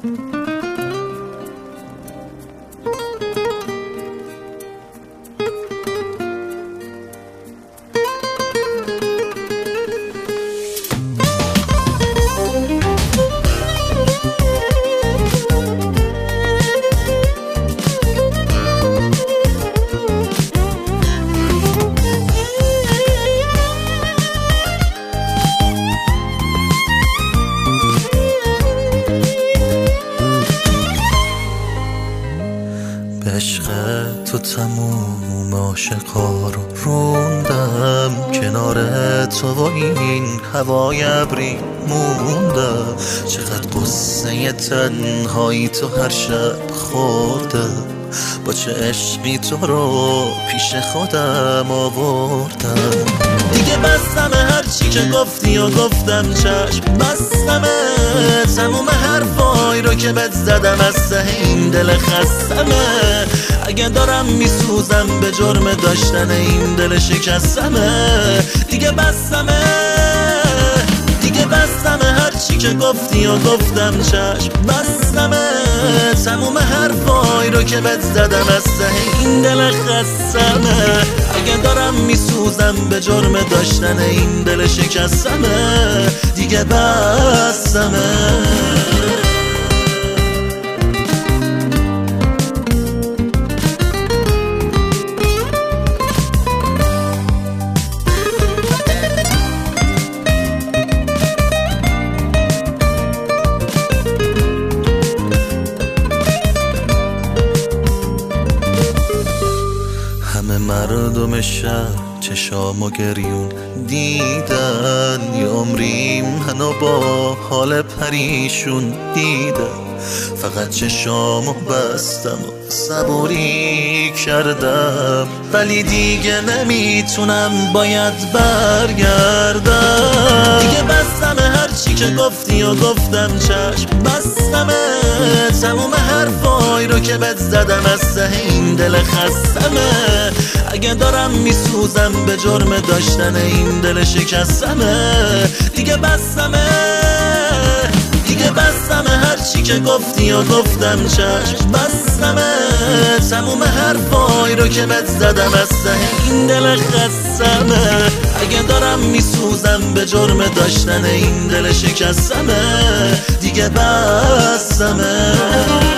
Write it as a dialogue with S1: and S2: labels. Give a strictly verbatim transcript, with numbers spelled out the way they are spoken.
S1: عشق تو تموم عاشقا رو روندم، کنار تو و این هوای ابری موندم. چقدر قصه تنهایی تو هر شب خوردم، با چه عشقی تو رو پیش خودم آوردم. دیگه بستمه هر چی که گفتی و گفتم چشم بستمه، تموم حرفای رو که بهت زدم از ته این دل خستمه. اگه دارم میسوزم به جرم داشتن این دل شکستمه. دیگه بستمه دیگه بستمه هر چی که گفتی و گفتم چشم بستمه، تموم حرفای رو که بهت زدم از ته این دل خستمه. اگه دارم میسوزم به جرم داشتن این دل شکستمه. دیگه بستمه. مردم شهر چشام و گریون دیدن، یه عمری منو با حال پریشون دیدن. فقط چشامو بستم و صبوری کردم، ولی دیگه نمیتونم باید برگردم. دیگه بستمه هر چی که گفتی و گفتم چشم بستمه، تموم حرفای رو که بهت زدم از ته این دل خستمه. اگه دارم میسوزم به جرم داشتن این دل شکستمه. دیگه بستمه دیگه بستمه هر چی که گفتی و گفتم چشم بستمه، تموم حرفای رو که بهت زدم از ته این دل خستمه. اگه دارم میسوزم به جرم داشتن این دل شکستمه. دیگه بستمه.